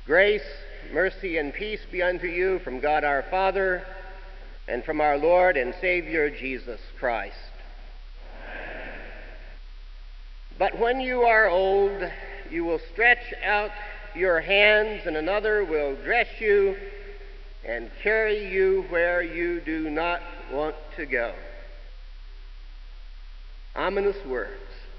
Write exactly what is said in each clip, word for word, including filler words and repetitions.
Grace, mercy, and peace be unto you from God our Father and from our Lord and Savior Jesus Christ. But when you are old, you will stretch out your hands, and another will dress you and carry you where you do not want to go. Ominous words.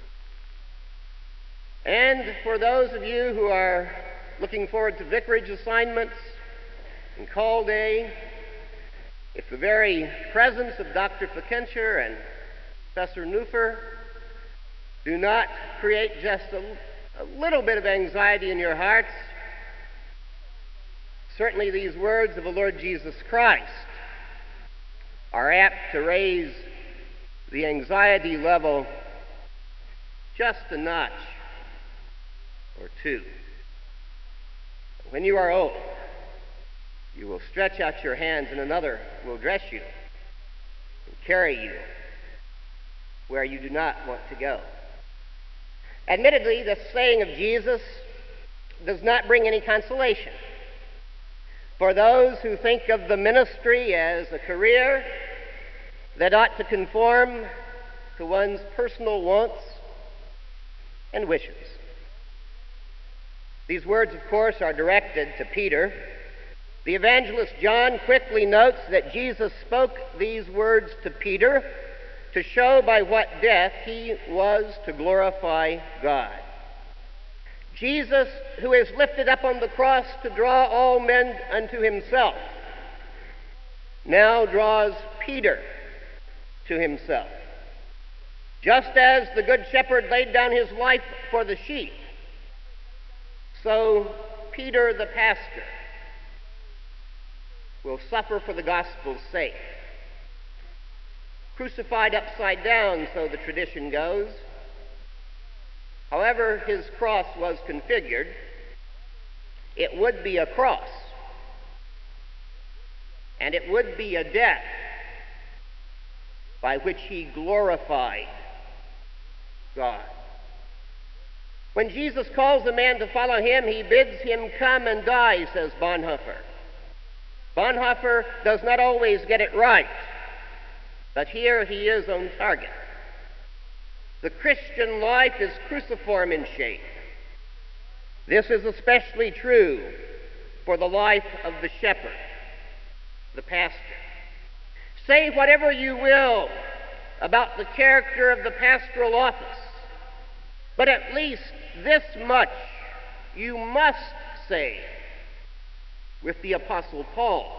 And for those of you who are looking forward to vicarage assignments and call day, if the very presence of Doctor Fikencher and Professor Neufer do not create just a, a little bit of anxiety in your hearts, certainly these words of the Lord Jesus Christ are apt to raise the anxiety level just a notch or two. When you are old, you will stretch out your hands, and another will dress you and carry you where you do not want to go. Admittedly, this saying of Jesus does not bring any consolation for those who think of the ministry as a career that ought to conform to one's personal wants and wishes. These words, of course, are directed to Peter. The evangelist John quickly notes that Jesus spoke these words to Peter to show by what death he was to glorify God. Jesus, who is lifted up on the cross to draw all men unto himself, now draws Peter to himself. Just as the Good Shepherd laid down his life for the sheep, so Peter the pastor will suffer for the gospel's sake. Crucified upside down, so the tradition goes. However his cross was configured, it would be a cross, and it would be a death by which he glorified God. When Jesus calls a man to follow him, he bids him come and die, says Bonhoeffer. Bonhoeffer does not always get it right, but here he is on target. The Christian life is cruciform in shape. This is especially true for the life of the shepherd, the pastor. Say whatever you will about the character of the pastoral office, but at least this much you must say with the Apostle Paul: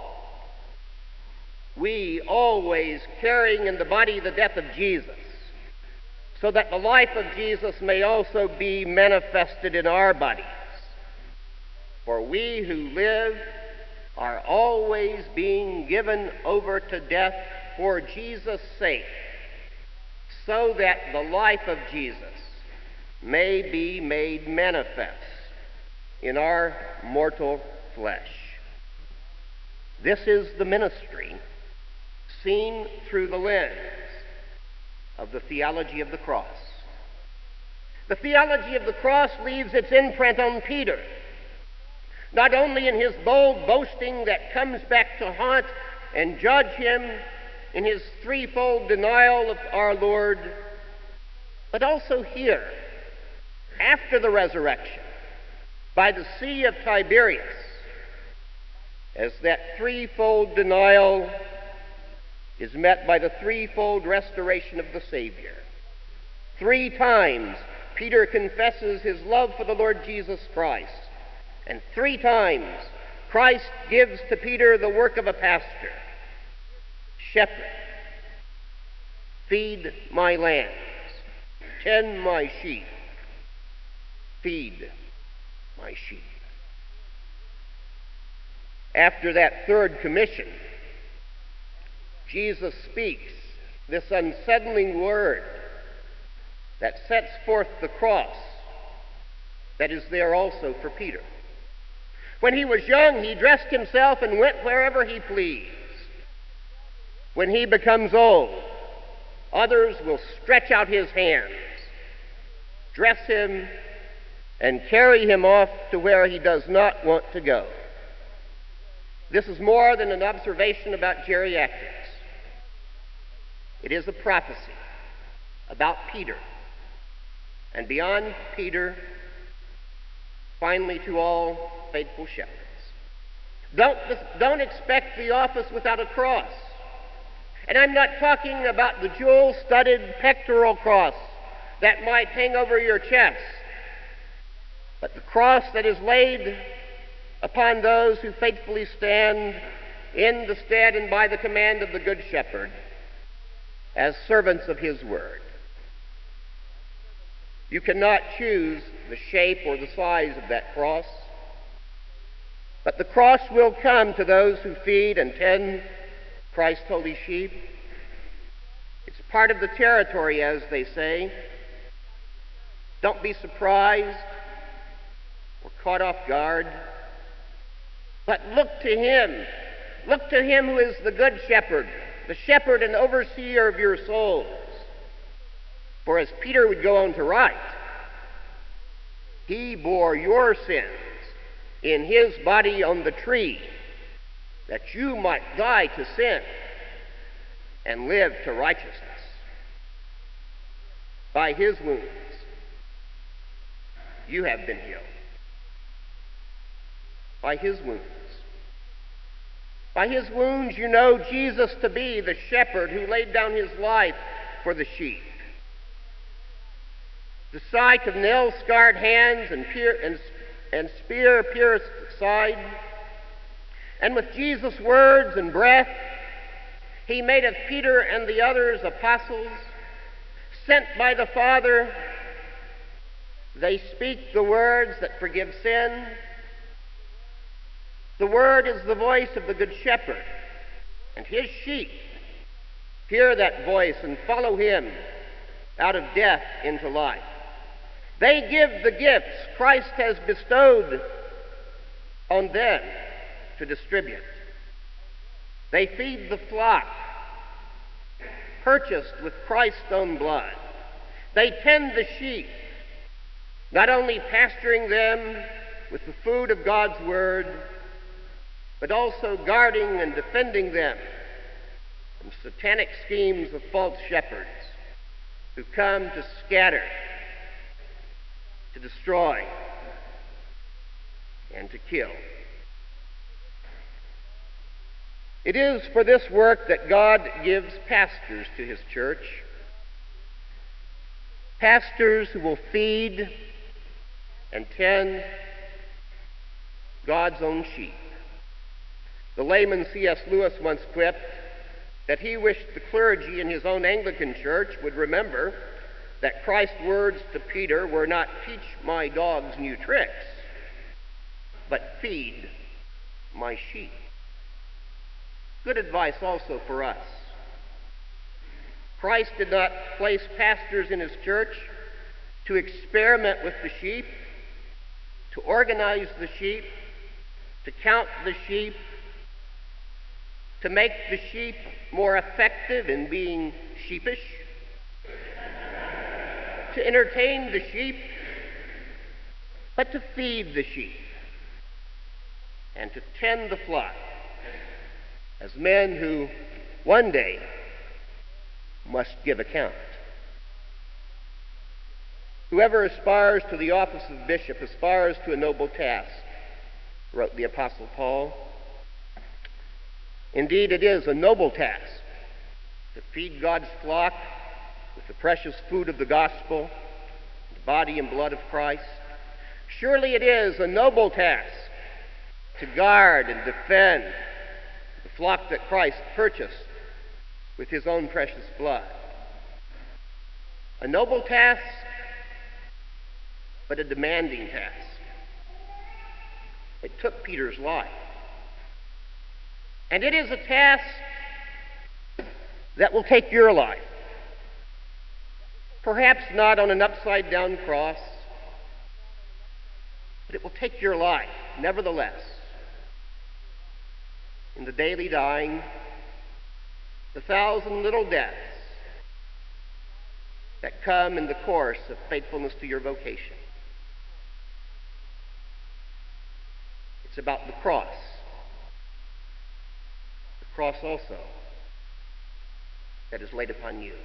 we always carrying in the body the death of Jesus, so that the life of Jesus may also be manifested in our bodies. For we who live are always being given over to death for Jesus' sake, so that the life of Jesus may be made manifest in our mortal flesh. This is the ministry seen through the lens of the theology of the cross. The theology of the cross leaves its imprint on Peter, not only in his bold boasting that comes back to haunt and judge him in his threefold denial of our Lord, but also here, after the resurrection, by the Sea of Tiberias, as that threefold denial is met by the threefold restoration of the Savior. Three times Peter confesses his love for the Lord Jesus Christ, and three times Christ gives to Peter the work of a pastor. Shepherd, feed my lambs, tend my sheep, feed my sheep. After that third commission, Jesus speaks this unsettling word that sets forth the cross that is there also for Peter. When he was young, he dressed himself and went wherever he pleased. When he becomes old, others will stretch out his hands, dress him, and carry him off to where he does not want to go. This is more than an observation about geriatrics. It is a prophecy about Peter, and beyond Peter, finally to all faithful shepherds. Don't, don't expect the office without a cross. And I'm not talking about the jewel-studded pectoral cross that might hang over your chest, but the cross that is laid upon those who faithfully stand in the stead and by the command of the Good Shepherd as servants of his word. You cannot choose the shape or the size of that cross, but the cross will come to those who feed and tend Christ's holy sheep. It's part of the territory, as they say. Don't be surprised or caught off guard, but look to him. Look to him who is the good shepherd, the shepherd and overseer of your souls. For as Peter would go on to write, he bore your sins in his body on the tree, that you might die to sin and live to righteousness. By his wounds, you have been healed. By his wounds. By his wounds, you know Jesus to be the shepherd who laid down his life for the sheep. The sight of nail-scarred hands and, pier- and, and spear-pierced side, and with Jesus' words and breath, he made of Peter and the others apostles, sent by the Father. They speak the words that forgive sin. The word is the voice of the Good Shepherd, and his sheep hear that voice and follow him out of death into life. They give the gifts Christ has bestowed on them to distribute. They feed the flock purchased with Christ's own blood. They tend the sheep, not only pasturing them with the food of God's word, but also guarding and defending them from satanic schemes of false shepherds who come to scatter, to destroy, and to kill. It is for this work that God gives pastors to his church. Pastors who will feed and tend God's own sheep. The layman C S Lewis once quipped that he wished the clergy in his own Anglican church would remember that Christ's words to Peter were not, "Teach my dogs new tricks," but "Feed my sheep." Good advice also for us. Christ did not place pastors in his church to experiment with the sheep, to organize the sheep, to count the sheep, to make the sheep more effective in being sheepish, to entertain the sheep, but to feed the sheep and to tend the flock as men who one day must give account. Whoever aspires to the office of bishop aspires to a noble task, wrote the Apostle Paul. Indeed, it is a noble task to feed God's flock with the precious food of the gospel, the body and blood of Christ. Surely it is a noble task to guard and defend the flock that Christ purchased with his own precious blood. A noble task, but a demanding task. It took Peter's life. And it is a task that will take your life. Perhaps not on an upside-down cross, but it will take your life, nevertheless. In the daily dying, the thousand little deaths that come in the course of faithfulness to your vocation. It's about the cross. The cross also that is laid upon you.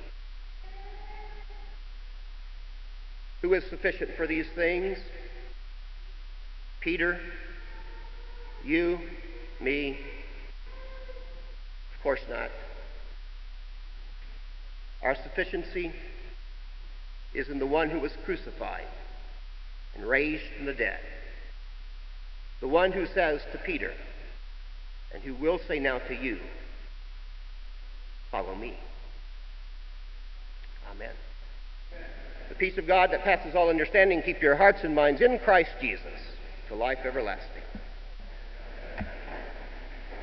Who is sufficient for these things? Peter, you, me? Of course not. Our sufficiency is in the one who was crucified and raised from the dead. The one who says to Peter, and who will say now to you, follow me. Amen. The peace of God that passes all understanding, keep your hearts and minds in Christ Jesus to life everlasting.